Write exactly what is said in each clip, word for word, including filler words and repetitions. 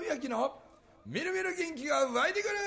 明のみるみる元気が湧いてくる。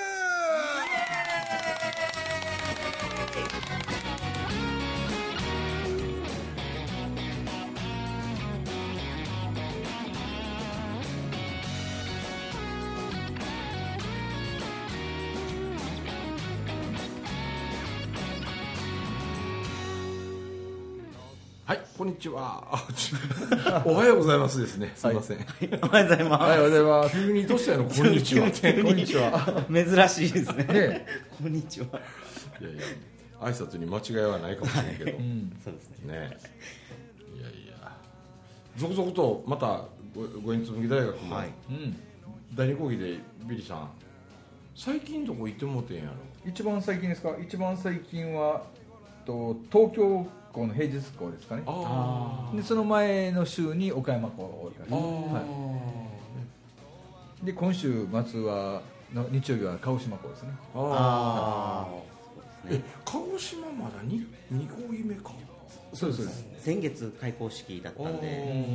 はい、こんにちは。おはようございますですね。すみません。はい、 おはようございます。 おはようございます。急にどうしたの、こんにちは。こんにちは。 珍しいですね。 ねこんにちは。 いやいや、挨拶に間違いはないかもしれないけど。 うん、そうですね。 ね。いやいや。続々とまたご縁紬大学も、はい、うん、第二講義でビリーさん、最近どこ行ってもうてんやろ。 一番最近ですか。一番最近はと東京校の平日校ですかね。あでその前の週に岡山校を行かせて、はい、で今週末はの日曜日は鹿児島校ですね。 ああ、え、鹿児島まだ 2, 2校決めか。 そうですそうです。 先月開校式だったんで、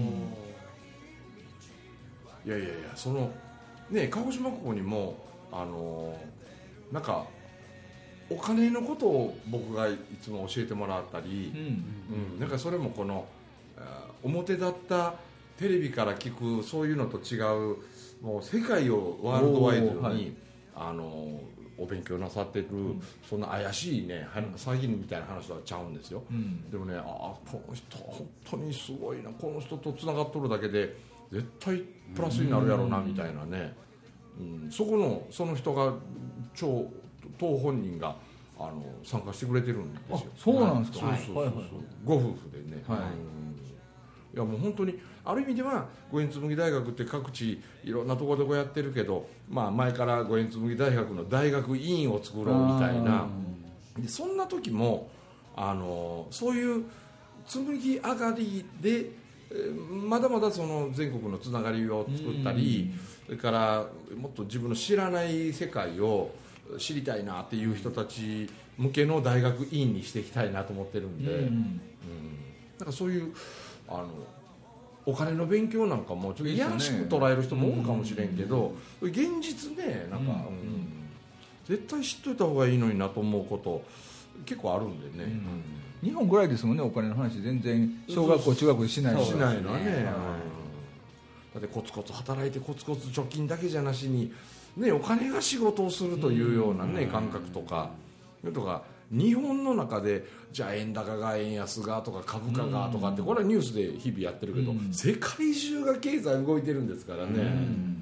いやいやいや、そのね、鹿児島校にもあのなんかお金のことを僕がいつも教えてもらったり、うんうん、なんかそれもこの表立ったテレビから聞くそういうのと違う、もう世界をワールドワイドに、はい、あのお勉強なさってる、うん、そんな怪しいね詐欺みたいな話とはちゃうんですよ、うん、でもね、あ、この人本当にすごいな、この人とつながっとるだけで絶対プラスになるやろうなみたいなね、うん、そこのその人が超当本人があの参加してくれてるんですよ。 そうなんですか。 はい、そうそうそう、はいはい、ご夫婦でね、はい、うん、いやもう本当にある意味ではご縁紬大学って各地いろんなところでこうやってるけど、まあ、前からご縁紬大学の大学院員を作ろうみたいな、でそんな時もあのそういう紬上がりでまだまだその全国のつながりを作ったり、それからもっと自分の知らない世界を知りたいなっていう人たち向けの大学院にしていきたいなと思ってるんで、うんうん、なんかそういうあのお金の勉強なんかもちょっといやらしく捉える人も多いかもしれんけど、現実ね、なんか、うんうん、絶対知っといた方がいいのになと思うこと結構あるんでね、うんうん、日本ぐらいですもんね、お金の話全然小学校中学校でしないしないのはね、うん、だってコツコツ働いてコツコツ貯金だけじゃなしにね、お金が仕事をするというような、ね、感覚とか、とか日本の中でじゃあ円高が円安がとか株価がとかってこれはニュースで日々やってるけど、世界中が経済動いてるんですからね、うん、うん、本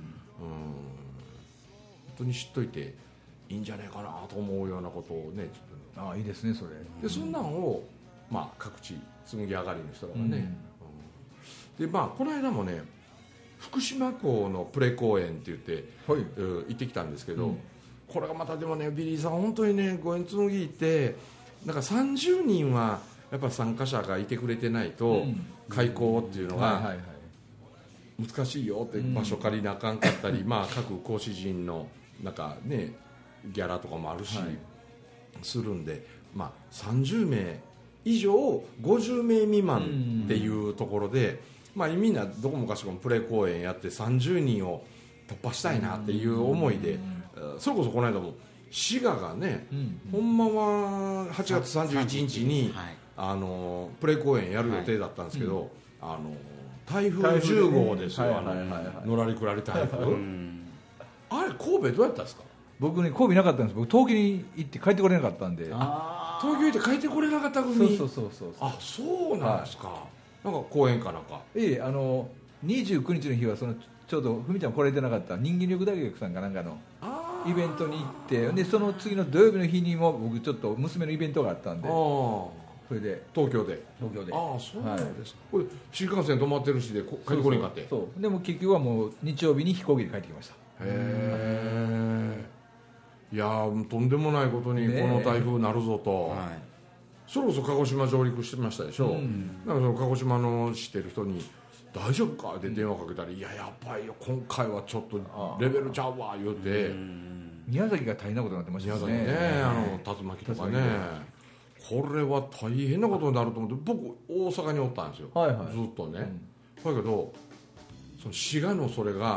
当に知っといていいんじゃないかなと思うようなことをね、ちょっと、 ああいいですねそれで、そんなんを、まあ、各地紬上がりの人らがね、うん、でまあこの間もね福島港のプレ公演って言って、はい、行ってきたんですけど、うん、これがまたでもねビリーさん本当にねご縁紬ってなんかさんじゅうにんはやっぱ参加者がいてくれてないと、うん、開講っていうのが難しいよって、場所借りなあかんかったり、うん、まあ各講師陣のなんかねギャラとかもあるし、はい、するんで、まあ、さんじゅうめい以上ごじゅうめい未満っていうところで、まあ、みんなどこもかしこもプレ公演やってさんじゅうにんを突破したいなっていう思いで、それこそこの間も滋賀がね、ほんまははちがつさんじゅういちにちにあのプレ公演やる予定だったんですけど、あの台風じゅうごうですよ、のらりくらり台風あれ神戸どうやったんですか。 僕ね神戸いなかったんです。僕東京に行って帰ってこれなかったんで。 あ、東京行って帰ってこれなかった組。 そうそうそうそう。 あ、そうなんですか、はい、なんか公演かなんか。 ええ、あのにじゅうくにちの日はそのちょうどふみちゃん来れてなかった人間力大学さんかなんかのイベントに行って、でその次の土曜日の日にも僕ちょっと娘のイベントがあったんで、それで東京で東京でああそうなんですか、はい、これ新幹線止まってるしで帰ってこれんかって。 そうそうそう、でも結局はもう日曜日に飛行機で帰ってきました。 へえ、いやとんでもないことにこの台風なるぞと、はい、そろそろ鹿児島上陸してましたでしょ、うん、だからその鹿児島の知ってる人に大丈夫かって電話かけたら、うん、いややばいよ今回はちょっとレベルちゃうわ言うて、うん、 宮崎が大変なことになってましたね。 宮崎ね、あの竜巻とかね、これは大変なことになると思って僕大阪におったんですよ、はいはい、ずっとね、うん、だけどその滋賀のそれが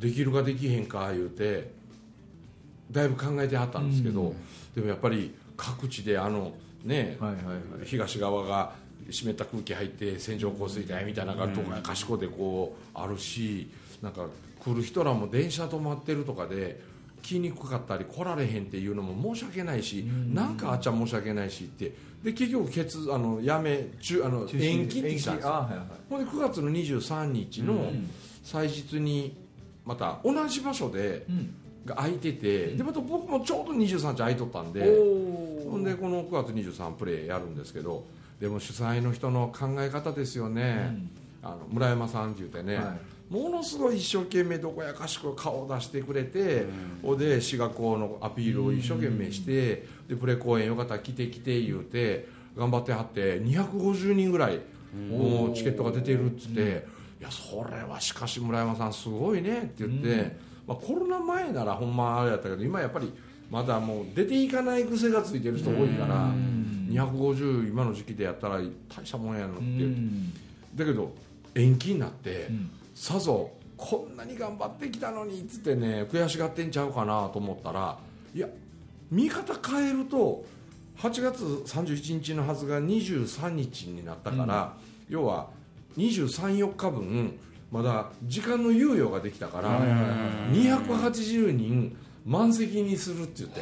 できるかできへんか言うてだいぶ考えてはったんですけど、うん、でもやっぱり各地であのね、はいはいはい、東側が湿った空気入って線状降水帯みたいなのが東海賢でこうあるし、なんか来る人らも電車止まってるとかで来にくかったり来られへんっていうのも申し訳ないし、うん、なんかあっちゃ申し訳ないしってで結局決あのやめ中あの延期ってきたんですよ。はいはい、ほんでくがつのにじゅうさんにちの祭日にまた同じ場所で、うんが空いてて、でまた僕もちょうどにじゅうさんにち空いとったんで、ほんでこのくがつにじゅうさんプレイやるんですけど、でも主催の人の考え方ですよね、うん、あの村山さんって言ってね、はい、ものすごい一生懸命どこやかしく顔を出してくれて、うん、で滋賀校のアピールを一生懸命して、うん、でプレ公演よかったら来て来て言うて頑張ってはってにひゃくごじゅうにんぐらいもうチケットが出てるっつって、うん、いやそれはしかし村山さんすごいねって言って、うんまあ、コロナ前ならほんまあれやったけど今やっぱりまだもう出ていかない癖がついてる人多いからにひゃくごじゅう今の時期でやったら大したもんやのってだけど延期になってさぞこんなに頑張ってきたのにっつってね悔しがってんちゃうかなと思ったらいや見方変えるとはちがつさんじゅういちにちのはずがにじゅうさんにちになったから、うん、要はにじゅうさん、よっかぶんまだ時間の猶予ができたからにひゃくはちじゅうにん満席にするって言って、ね、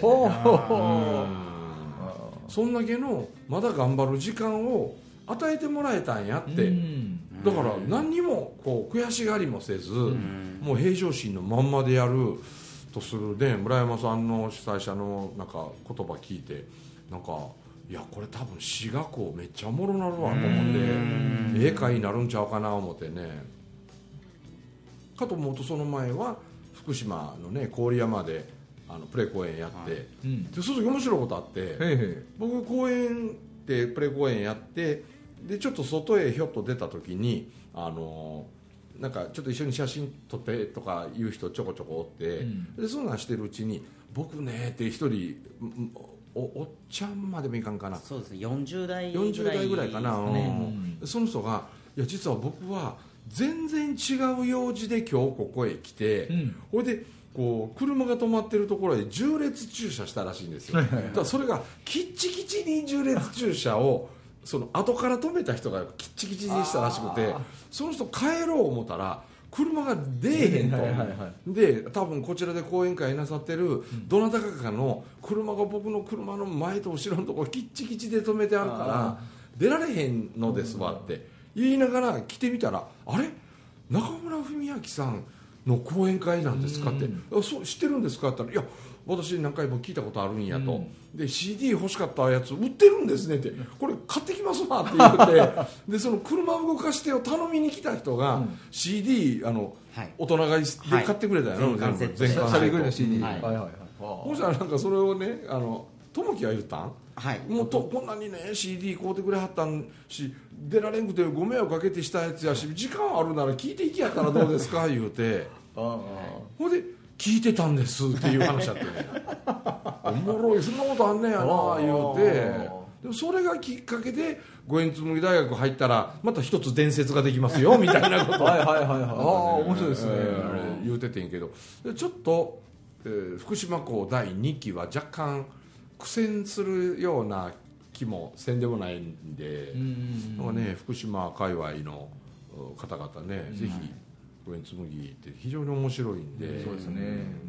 そんだけのまだ頑張る時間を与えてもらえたんやってだから何にもこう悔しがりもせずもう平常心のまんまでやるとするね村山さんの主催者のなんか言葉聞いてなんかいやこれ多分滋賀校めっちゃおもろなるわと思って絵会になるんちゃうかな思ってねかと思うとその前は福島のね郡山であのプレ公演やって、はいうん、でその時面白いことあってへいへい僕公演でプレ公演やってでちょっと外へひょっと出た時にあのなんかちょっと一緒に写真撮ってとかいう人ちょこちょこおって、うん、でそんなんしてるうちに僕ねって一人 お, おっちゃんまでもいかんかなそうですねよんじゅうだいよんじゅうだいぐらいかな、ねうん、その人がいや実は僕は全然違う用事で今日ここへ来て、うん、ほいでこう車が止まってるところへ縦列駐車したらしいんですよだからそれがキッチキチに縦列駐車をその後から止めた人がキッチキチにしたらしくてその人帰ろう思ったら車が出えへんと、はいはいはい、で多分こちらで講演会なさってるどなたかの車が僕の車の前と後ろのところキッチキチで止めてあるから出られへんのですわって言いながら来てみたらあれ中村文明さんの講演会なんですかってあそう知ってるんですかって言ったらいや私何回も聞いたことあるんやと、うん、で シーディー 欲しかったやつ売ってるんですねってこれ買ってきますわって言ってでその車動かしてを頼みに来た人が シーディー あの、はい、大人買いで買ってくれたやろ、はい、全巻セット全巻セット シーディー、はいはいはい、もしあなんかそれをねあの友樹が言ったん、はい、もうとこんなにね シーディー 買うてくれはったんし出られんくてご迷惑かけてしたやつやし時間あるなら聞いていきやったらどうですか言うてあほんで聞いてたんですっていう話だってねおもろいそんなことあんねやな言うてでもそれがきっかけで五円紬大学入ったらまた一つ伝説ができますよみたいなことはいはいはいはいああ面白いですね、えー、言うててんけどちょっと、えー、福島校だいにきは若干苦戦するような気もせんでもないんでなんかね福島界隈の方々ねぜひ五円紬って非常に面白いんでそうですね、うん、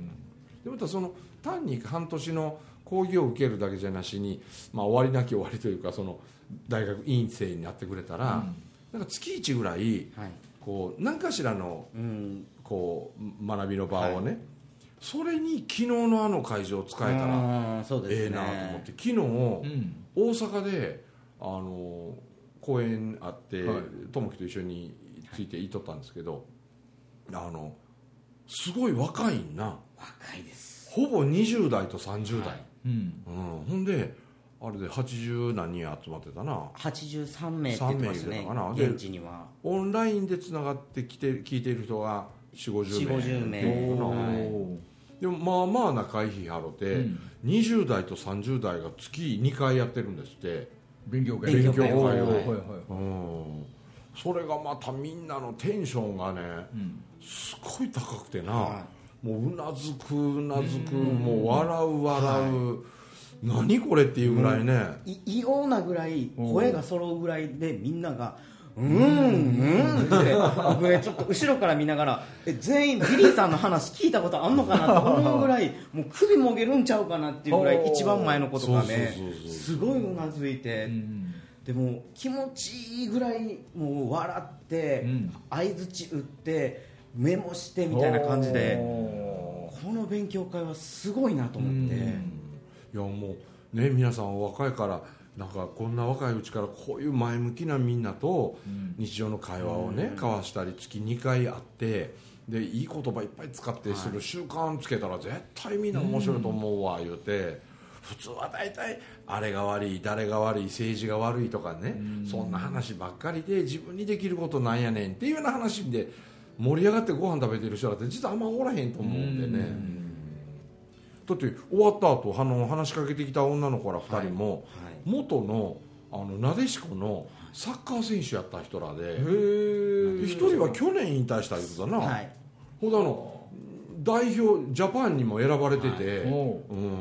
でまたその単に半年の講義を受けるだけじゃなしに、まあ、終わりなき終わりというかその大学院生になってくれたら、うん、なんか月いちぐらい、はい、こう何かしらの、うん、こう学びの場をね、はい、それに昨日のあの会場を使えたらええなと思って昨日、うん、大阪であの講演あって友樹、はい、と一緒について行っとったんですけどあのすごい若いんな若いですほぼにじゅうだいとさんじゅうだい、はいうんうん、ほんであれではちじゅう何人集まってたなはちじゅうさんめいって言ってましたね現地にはオンラインでつながってきて聞いている人がよんじゅう、ごじゅうめいよんじゅうめい、 はい、でもまあまあな会費払って、うん、にじゅうだいとさんじゅうだいが月にかいやってるんですって勉強会勉強会を、はいはいはいうんそれがまたみんなのテンションがね、うん、すごい高くてな、はい、もううなずくうなずく、もう笑う笑う、はい、何これっていうぐらいね、 い異様なぐらい声が揃うぐらいでみんながうんうんって僕ねちょっと後ろから見ながらえ全員ビリーさんの話聞いたことあんのかなと思うぐらいもう首もげるんちゃうかなっていうぐらい一番前の子とかねすごいうなずいて、うん、でも気持ちいいぐらいもう笑って相づち打ってメモしてみたいな感じでこの勉強会はすごいなと思って、うん、いやもうね皆さんお若いからなんかこんな若いうちからこういう前向きなみんなと日常の会話をね、うん、交わしたり月にかい会ってでいい言葉いっぱい使ってする習慣つけたら絶対みんな面白いと思うわ言うて、普通は大体あれが悪い誰が悪い政治が悪いとかね、うん、そんな話ばっかりで自分にできることなんやねんっていうような話で盛り上がってご飯食べてる人だって実はあんまおらへんと思うんでね、うん、だって終わった後あの話しかけてきた女の子らふたりも、はいはい、元のあのなでしこのサッカー選手やった人らで一人は去年引退したいうことだな、はい、ほんであの代表ジャパンにも選ばれてて、はい、うん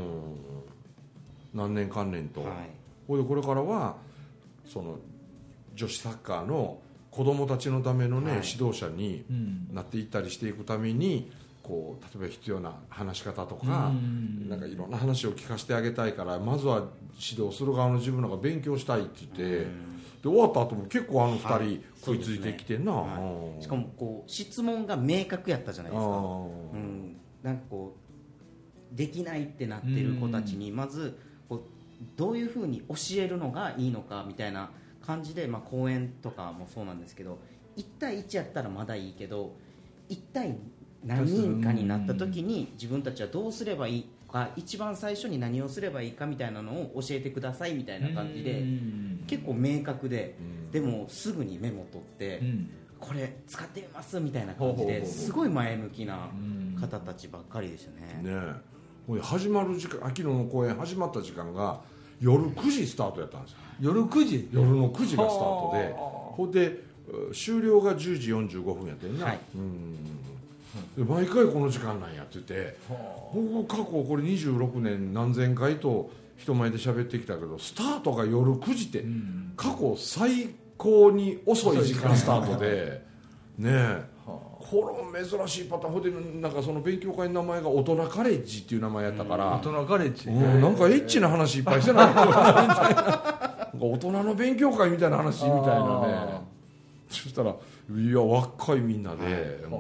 何年関連と、はい、ほいでこれからはその女子サッカーの子供たちのためのね、はい、指導者になっていったりしていくためにこう例えば必要な話し方とか、なんかいろんな話を聞かせてあげたいからまずは指導する側の自分の方が勉強したいって言って、で終わった後も結構あのふたり食いついてきてんな、はいはい、しかもこう質問が明確やったじゃないですか、うん、なんかこうできないってなってる子たちにまずこうどういうふうに教えるのがいいのかみたいな感じで、まあ、講演とかもそうなんですけどいち対いちやったらまだいいけどいち対何人かになった時に自分たちはどうすればいいか一番最初に何をすればいいかみたいなのを教えてくださいみたいな感じで結構明確で、でもすぐにメモ取ってこれ使ってみますみたいな感じですごい前向きな方たちばっかりでしたね。 ねえ始まる時間秋野の公演始まった時間が夜くじスタートやったんですよ。 夜くじ夜のくじがスタートでほんで終了がじゅうじよんじゅうごふんやってんな、はい、うんで毎回この時間なんやってて、僕過去これにじゅうろくねん何千回と人前で喋ってきたけどスタートが夜くじって過去最高に遅い時間スタートでねえこれ珍しいパターンでなんかその勉強会の名前が大人カレッジっていう名前やったから、 大人カレッジ、 うん、なんかエッチな話いっぱいしてないみたいななんか大人の勉強会みたいな話みたいなね。そしたらいや若いみんなで、はい、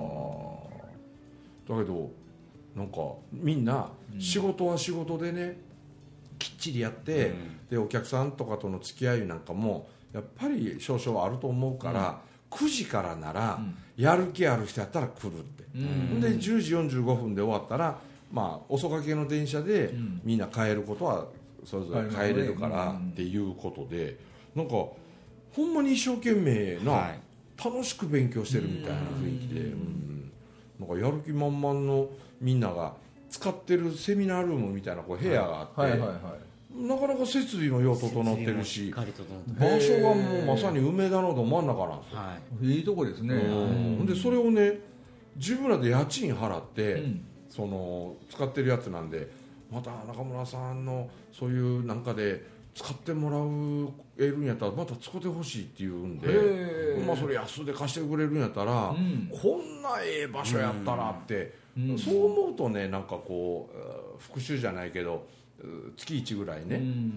だけどなんかみんな仕事は仕事でねきっちりやって、うん、でお客さんとかとの付き合いなんかもやっぱり少々あると思うから、うん、くじからなら、うん、やる気ある人やったら来るって、うん、でじゅうじよんじゅうごふんで終わったら、まあ、遅かけの電車で、うん、みんな帰ることはそれぞれ帰れるからっていうことで、なんかほんまに一生懸命な、はい、楽しく勉強してるみたいな雰囲気で、うん、なんかやる気満々のみんなが使ってるセミナールームみたいなこう部屋があって、はいはいはいはい、なかなか設備もよう整ってるし場所がもうまさに梅田のど真ん中なんですよ、はい、 いいとこですね。 うんでそれをね自分らで家賃払って、うん、その使ってるやつなんでまた中村さんのそういうなんかで使ってもらえるんやったらまた使ってほしいっていうんで、まあ、それ安で貸してくれるんやったら、うん、こんなええ場所やったらって、うん、そう思うとねなんかこう復習じゃないけど月いちぐらいね、うん、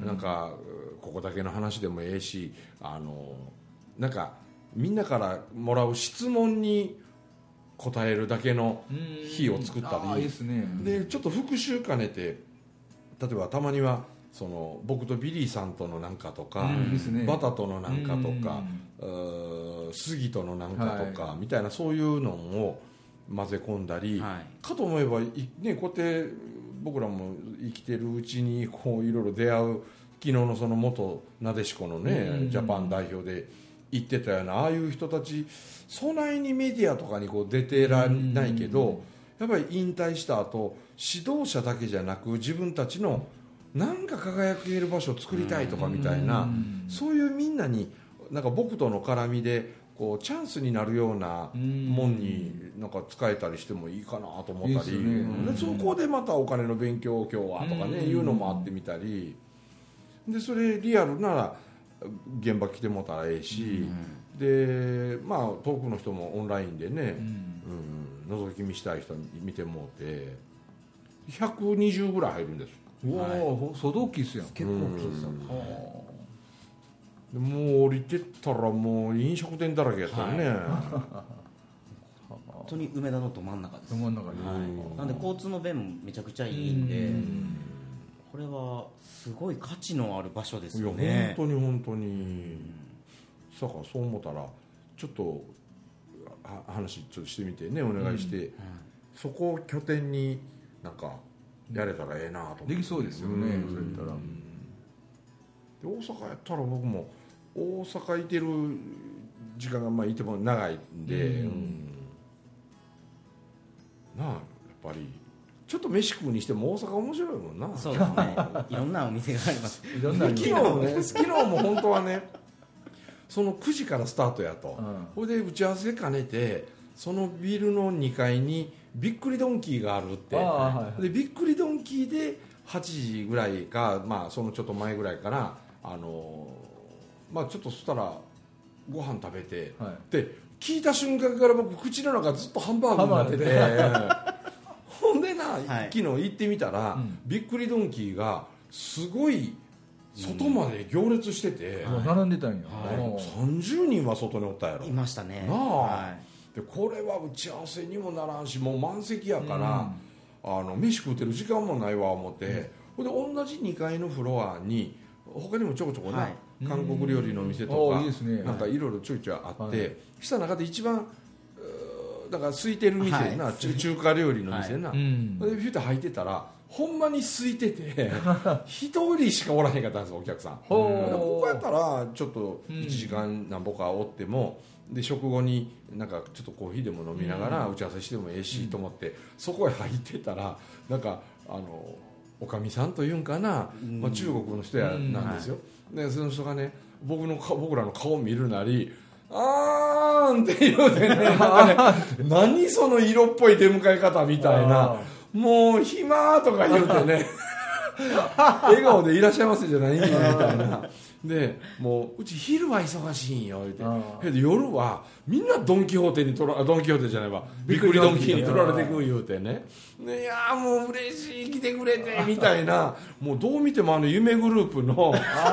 なんかここだけの話でもええしあのなんかみんなからもらう質問に答えるだけの日を作ったり、うんいいですね、でちょっと復習兼ねて例えばたまにはその僕とビリーさんとのなんかとか、うんね、バタとのなんかとか、うん、杉とのなんかとか、はい、みたいなそういうのを混ぜ込んだり、はい、かと思えば、ね、こうやって僕らも生きてるうちにこういろいろ出会う昨日のその元なでしこのね、うん、ジャパン代表で言ってたようなああいう人たちそないにメディアとかにこう出てらないけど、やっぱり引退した後指導者だけじゃなく自分たちのなんか輝ける場所を作りたいとかみたいな、そういうみんなになんか僕との絡みでこうチャンスになるようなもんになんか使えたりしてもいいかなと思ったり、いいね、でそこでまたお金の勉強を今日はとかねいうのもあってみたりで、それリアルなら現場来てもらったらええし、でまあ遠くの人もオンラインでね、うん、覗き見したい人見てもうてひゃくにじゅうぐらい入るんです。 うわー、相当大きいですよ。 結構大きいですよ。 でもう降りてったらもう飲食店だらけやったよね、 はい、本当に梅田のど真ん中です。 ど真ん中で、 はい、なんで交通の便もめちゃくちゃいいんで、んこれはすごい価値のある場所ですよね。 いや本当に本当にさかそう思ったらちょっと話ちょっとしてみてねお願いして、うんうん、そこを拠点になんかやれたらええなと思って。 できそうですよね、うん、それ言ったら。 で大阪やったら僕も大阪いてる時間がまあいても長いんで、うんうん、なあやっぱりちょっと飯食うにしても大阪面白いもんな。 そうですねいろんなお店があります。 いろんな昨日もね昨日も本当はねそのくじからスタートやと、それ、うん、で打ち合わせ兼ねてそのビルのにかいにびっくりドンキーがあるって、はいはい、でびっくりドンキーではちじぐらいか、まあ、そのちょっと前ぐらいからあのまあちょっとそしたらご飯食べて、はい、で聞いた瞬間から僕口の中ずっとハンバーグになっててほんでな、はい、昨日行ってみたら、うん、びっくりドンキーがすごい外まで行列してて、 うん、並んでたんや、 はい、さんじゅうにんは外におったやろ。 いましたね。 なあ、はい、でこれは打ち合わせにもならんしもう満席やから、うん、あの飯食うてる時間もないわ思って、うん、で同じにかいのフロアに他にもちょこちょこな、はい、韓国料理の店とか、 いいですね、 なんかいろいろちょいちょいあって、はい、した中で一番だから空いてる店な、はい、中華料理の店な、はい、でフューって入ってたらほんまに空いてて一人しかおらへんかったんですよお客さん。ここやったらちょっといちじかんなんぼかおっても、で食後になんかちょっとコーヒーでも飲みながら打ち合わせしてもええしと思って、うん、そこへ入ってたらなんかあのおかみさんというんかな、まあ、中国の人やなんですよ、うん、でその人がね僕の僕らの顔を見るなりあーんって言うてねなんかね何その色っぽい出迎え方みたいな、もう暇とか言うてね笑顔でいらっしゃいませじゃないんやみたいなでもううち昼は忙しいんよ言うて、夜はみんなドンキホーテに取らドンキホーテじゃないわびっくりドンキーに取られてくん言うてね、でいやーもう嬉しい来てくれてみたいなもうどう見てもあの夢グループの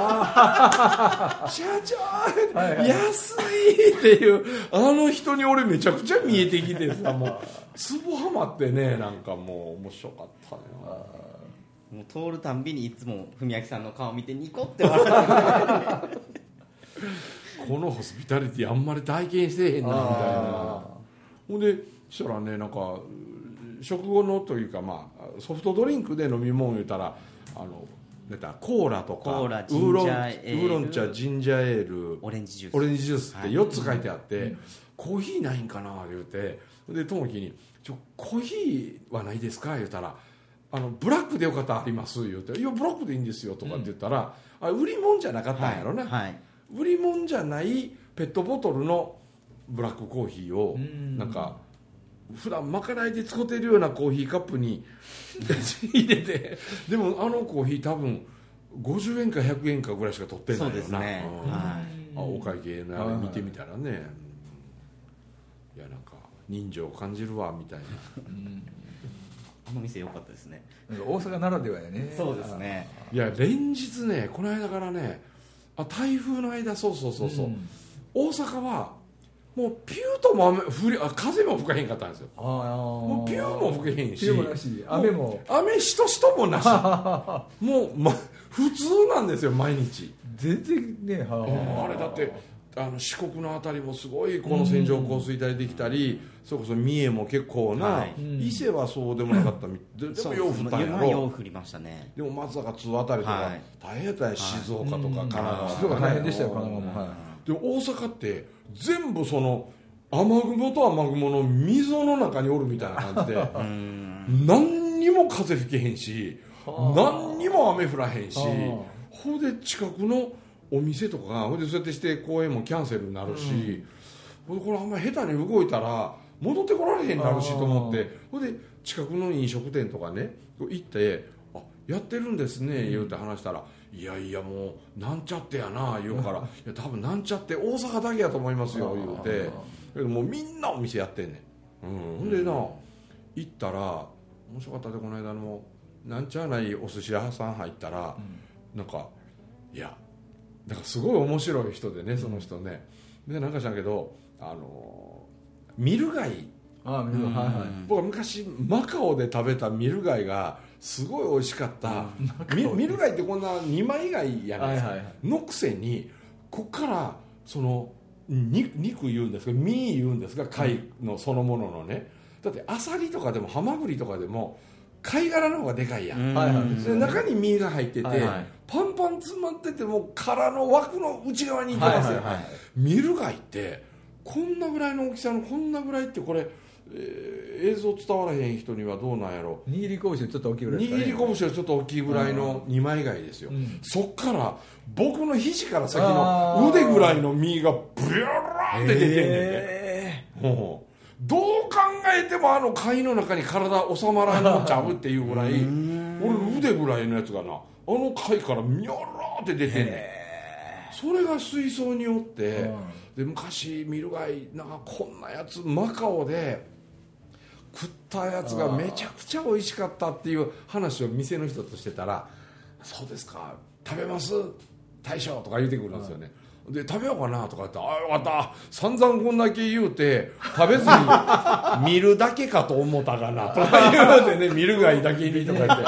社長、はいはい、安いっていうあの人に俺めちゃくちゃ見えてきてさもうツボハマってね、なんかもう面白かったね。 もう通るたんびにいつも文明さんの顔見てニコって笑ってこのホスピタリティあんまり体験してへんなみたいな。ほんでしたらねなんか食後のというか、まあ、ソフトドリンクで飲み物言うたらあの出たコーラとかコーラウーロンウーロン茶ジンジャーエールオレンジジュースオレンジジュースってよっつ書いてあって、はい、コーヒーないんかな言うて、で友樹にちょコーヒーはないですか言うたらあのブラックでよかったらあります言うて、いやブラックでいいんですよとかって言ったら、うん、あ売り物じゃなかったんやろね、はいはい、売り物じゃないペットボトルのブラックコーヒーをなんか普段まかないで使ってるようなコーヒーカップに入れて、でもあのコーヒー多分ごじゅうえんかひゃくえんかぐらいしか取ってないよな。 そうですね、 うん、はい、あお会計のあれ見てみたらね、はい、いやなんか人情を感じるわみたいな、うんあの店良かったですね。 大阪ならではやね。 そうですね。 いや連日ねこの間からねあ台風の間そうそうそうそう、うん、大阪はもうピューとも雨降りあ風も吹かへんかったんですよ。あもうピューも吹けへんし、 ピューもなし雨も雨しとしともなしもう、ま、普通なんですよ毎日。 全然ねはあれだってあの四国のあたりもすごいこの線状降水帯できたり、うん、それこそ三重も結構な、はい、伊勢はそうでもなかったみで, でもよう降ったんやろ。 よう降りましたね。 でも松坂津あたりとか、はい、大変やったよ、静岡とか神奈川、 静岡大変でしたよ神奈川も、はい、 で大阪って全部その雨雲と雨雲の溝の中におるみたいな感じで何にも風吹けへんし何にも雨降らへんし、ほんで近くのお店とかがほんでそうやってして公演もキャンセルになるし、 これあんまり下手に動いたら戻ってこられへんなるしと思って、それで近くの飲食店とかね行って「あやってるんですね」言うて話したら「いやいやもうなんちゃってやな」言うから「いや多分なんちゃって大阪だけやと思いますよ」言うて、もうみんなお店やってんねん。うん、ほんでな行ったら面白かったで、この間のなんちゃないお寿司屋さん入ったら、うん、なんかいやなんかすごい面白い人でね、その人ね、うん、でなんか知らんけどあのミル貝、 ああ、ミル貝、はいはい、 僕は昔マカオで食べたミル貝がすごい美味しかった、うん、ミ, ミル貝ってこんなにまい貝やないですか、はいはいはい、のくせにこっからその肉言うんですか、身言うんですか、貝のそのもののね、だってアサリとかでもハマグリとかでも貝殻の方がでかいやん、はいはい、で中に身が入ってて、はいはい、パンパン詰まってても殻の枠の内側にいてますよ、はいはいはい、ミル貝ってこんなぐらいの大きさのこんなぐらいってこれ、えー、映像伝わらへん人にはどうなんやろ、 握り拳よりちょっと大きいぐらいですかね、 握り拳よりちょっと大きいぐらいのにまい貝ですよ、うん、そっから僕の肘から先の腕ぐらいの身がブヨラーって出てんねんね、えー、もうどう考えてもあの貝の中に体収まらんのちゃうっていうぐらい俺腕ぐらいのやつがな、あの貝からミョローって出てんねん。それが水槽におって、で昔ミル貝なんかこんなやつマカオで食ったやつがめちゃくちゃ美味しかったっていう話を店の人としてたら、そうですか食べます大将とか言うてくるんですよね。で食べようかなとか言って、ああよかった散々こんだけ言うて食べずに見るだけかと思ったかなとか言うてね、見るがいだけにとか言って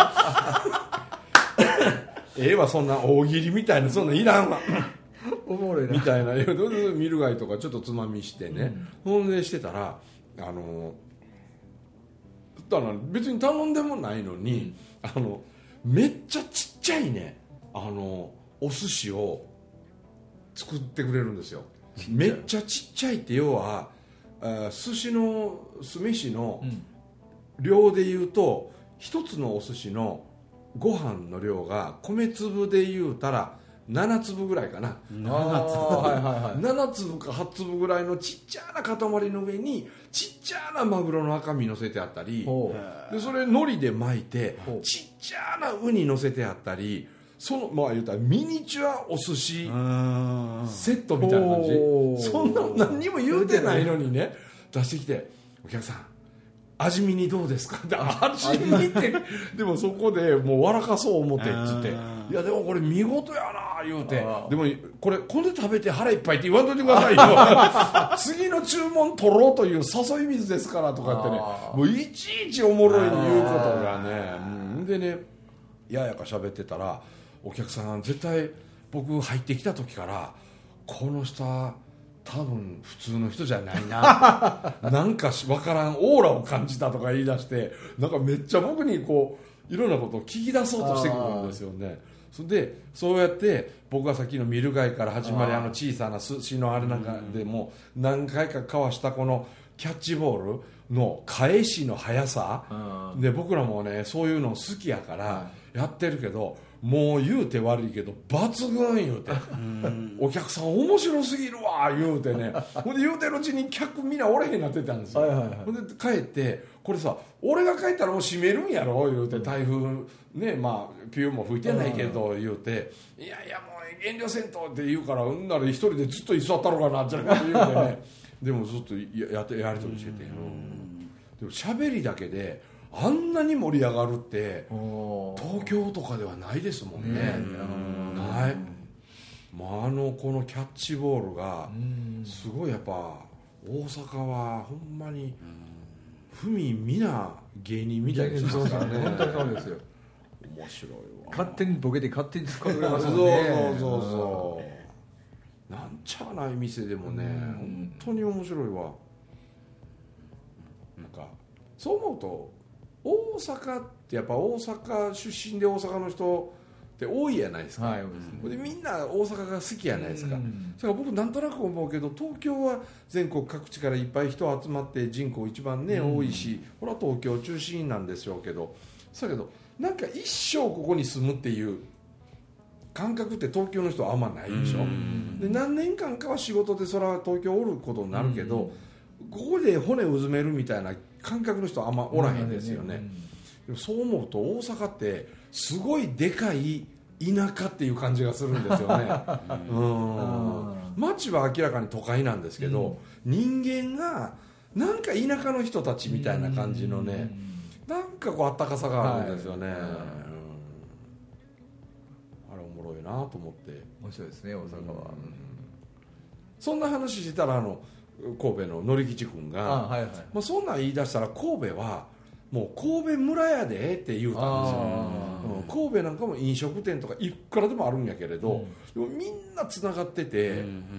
ええわそんな大喜利みたいなそんなんいらんわおもろいなみたいな見るがいとかちょっとつまみしてね、うん、ほんでしてたらあのだから別に頼んでもないのに、うん、あのめっちゃちっちゃいねあのお寿司を作ってくれるんですよ。めっちゃちっちゃいって要はあ寿司の酢飯の量で言うと一つのお寿司のご飯の量が米粒で言うたらななつぶぐらいかな、ななつぶ、はいはいはい、ななつぶかはちつぶぐらいのちっちゃな塊の上にちっちゃなマグロの赤身乗せてあったりで、それ海苔で巻いてちっちゃなウニ乗せてあったり、そのまあ言うたらミニチュアお寿司セットみたいな感じ、そんな何にも言うてないのにね出してきて、お客さん味見にどうですかって味見ってでもそこでもう笑かそう思ってっつっていやでもこれ見事やな言うて、でもこれこれ食べて腹いっぱいって言わんといてくださいよ次の注文取ろうという誘い水ですからとかってね、もういちいちおもろいに言うことがね、うん、でねややか喋ってたらお客さん絶対僕入ってきた時からこの人は多分普通の人じゃないななんか分からんオーラを感じたとか言い出して、なんかめっちゃ僕にこういろんなことを聞き出そうとしてくるんですよね。それでそうやって僕がさっきのミル貝から始まりあの小さな寿司のあれなんかでも何回か交わしたこのキャッチボールの返しの速さで、僕らもねそういうの好きやからやってるけど、もう言うて悪いけど抜群言うてお客さん面白すぎるわ言うてねほんで言うてるうちに客みんなおれへんなってたんですよ、はいはいはい、ほんで帰ってこれさ俺が帰ったらもう閉めるんやろ言うて、台風ねまあピューも吹いてないけど言うて、いやいやもう遠慮せんとって言うから、うんなら一人でずっと居座ったろうかなって言うてねでもずっとやってやりとりしてて、でも喋りだけであんなに盛り上がるって東京とかではないですもんね。ない、まあ、あのこのキャッチボールがすごいやっぱ大阪はほんまにふみみな芸人みたいですからね。 本当にそうですよ。 面白いわ。 勝手にボケて勝手に突っ込んでくれますもんね。 そうそうそうそうなんちゃない店でもね本当に面白いわ。なんかそう思うと大阪ってやっぱ大阪出身で大阪の人って多いやないですか、はい、でみんな大阪が好きやないですか、うん、だから僕なんとなく思うけど東京は全国各地からいっぱい人集まって人口一番ね、うん、多いし、これは東京中心なんでしょうけど、だけどなんか一生ここに住むっていう感覚って東京の人はあんまないでしょ、うん、で何年間かは仕事でそれは東京おることになるけど、うん、ここで骨うずめるみたいな感覚の人はあんまおらへんですよね、うん、でもそう思うと大阪ってすごいでかい田舎っていう感じがするんですよねうん街は明らかに都会なんですけど、うん、人間がなんか田舎の人たちみたいな感じのね、うん、なんかこうあったかさがあるんですよね、はい、うん、あれおもろいなと思って面白いですね大阪は、うん、 そんな話してたらあの神戸ののり吉君が、あ、はいはい、まあ、そんなん言い出したら神戸はもう神戸村やでって言うたんですよ、うん、神戸なんかも飲食店とかいくらでもあるんやけれど、うん、でもみんなつながってて、うんうん、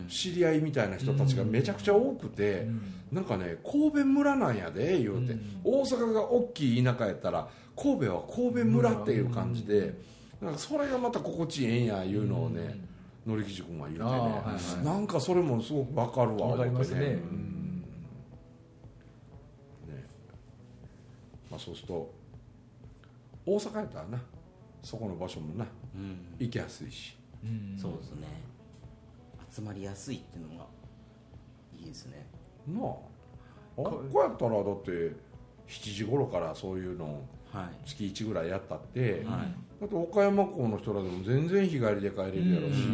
知り合いみたいな人たちがめちゃくちゃ多くて、うん、なんかね神戸村なんやで言うて、うん、大阪が大きい田舎やったら神戸は神戸村っていう感じで、なんかそれがまた心地いいんやいうのをね、うん、のり吉君が言うてね、はいはい、なんかそれもすごく分かるわ。 分かりますね、うん、 ね、まあ、そうすると大阪やったらなそこの場所もな、うん、行きやすいし、 うん、そうですね、集まりやすいっていうのがいいですね。 なあ、こうやったらだってしちじ頃からそういうの月いちぐらいやったって、はい、だって岡山港の人らでも全然日帰りで帰れるやろし、うん、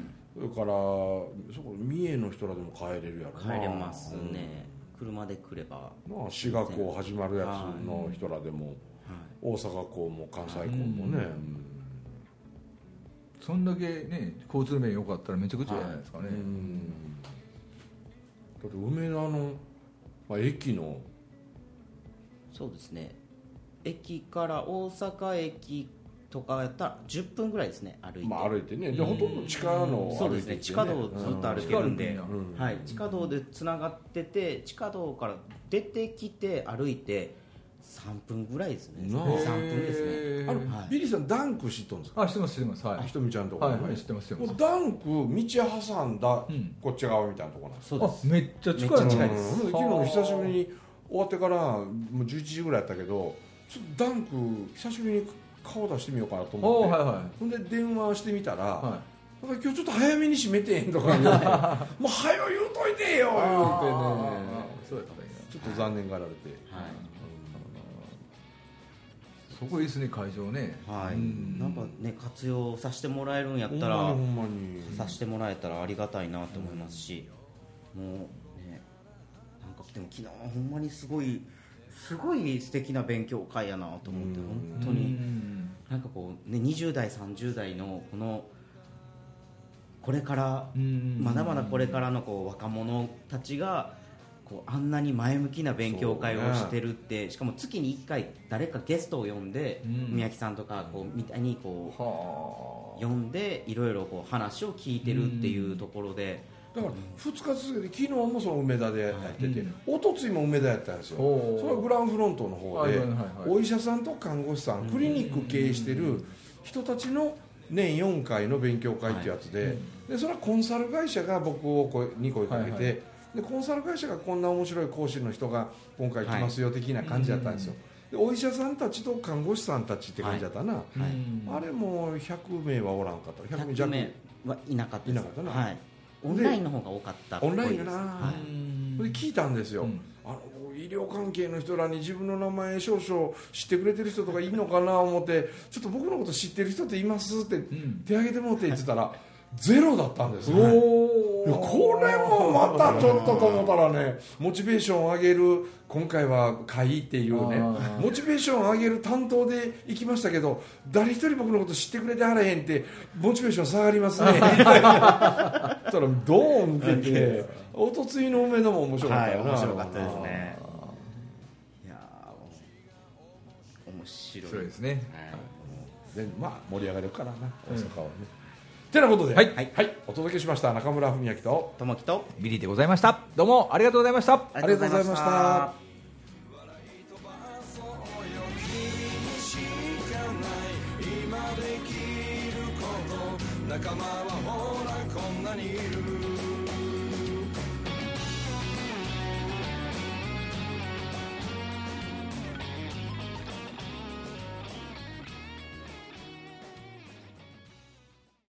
それからそこ三重の人らでも帰れるやろな。 帰れますね、うん、車で来ればなあ、滋賀港始まるやつの人らでも、はい、大阪港も関西港もね、はい、うん、 そんだけね交通面良かったらめちゃくちゃじゃないですかね、はい、うん、 だって梅田の、まあ、駅のそうですね、駅から大阪駅とかやったらじゅっぷんぐらいですね、歩いて、 まあ、歩いてね、でほとんど地下の歩いて、ね、 そうですね、地下道をずっと歩けるんで、うん、はい、地下道でつながってて、地下道から出てきて歩いてさんぷんぐらいですね、にさんぷんですね。 あの、はい、ビリーさんダンク知っとんですか？ あ、知ってます知ってます、はい、 ひとみちゃんのところ、 はいはい、知ってます知ってます。 ダンク道挟んだこっち側みたいなところなんです、 うん、そうです。 あ、めっちゃ近い、めっちゃ近いです、 うん、昨日久しぶりに終わってからもうじゅういちじぐらいやったけど、ちょっとダンク久しぶりに顔出してみようかなと思って、はいはい、ほんで電話してみたら、はい、なんか今日ちょっと早めに閉めてんとか言うてもう早よ言うといてよ言うてね、そうやったね、ちょっと残念がられて、はい、 そこいいですね、会場ね、 はい、うん、なんかね活用させてもらえるんやったら、ほんまにさせてもらえたらありがたいなと思いますし、うん、もうね、なんかでも昨日ほんまにすごいすごい素敵な勉強会やなと思って、本当になんかこうね、にじゅう代さんじゅう代のこのこれからまだまだこれからのこう若者たちがこうあんなに前向きな勉強会をしてるって、しかも月にいっかい誰かゲストを呼んで、宮城さんとかこうみたいにこう呼んでいろいろこう話を聞いてるっていうところで、 だからふつか続けて、昨日もその梅田でやってて、おとついも梅田やったんですよ。それはグランフロントの方で、お医者さんと看護師さん、クリニック経営してる人たちの年よんかいの勉強会ってやつで、でそれはコンサル会社が僕をに声かけて、でコンサル会社がこんな面白い講師の人が今回来ますよ的な感じだったんですよ。でお医者さんたちと看護師さんたちって感じだったな、はいはい、あれもひゃくめいはおらんかった、ひゃくめい弱はいなかったです。 いなかったな、 はい、オンラインの方が多かったっぽいです。 オンラインやな、はい、で聞いたんですよ、うん、あの医療関係の人らに自分の名前少々知ってくれてる人とかいるのかな思って、ちょっと僕のこと知ってる人っていますって手挙げてもらって言ってたら、はい、ゼロだったんですよ、はい、これもまたちょっとと思ったらね、モチベーションを上げる、今回は会っていうね、モチベーションを上げる担当で行きましたけど、誰一人僕のこと知ってくれてはらへんって、モチベーション下がりますねそしたらドーンってて、おとついの梅田も面白かったよな、 はい、面白かったですね。いや面白いですね、 はい、でまあ盛り上がるからな、大阪はね、てなことで、はいはい、お届けしました中村文明と友樹とビリーでございました。どうもありがとうございました。 ありがとうございました。 仲間はほらこんなにいる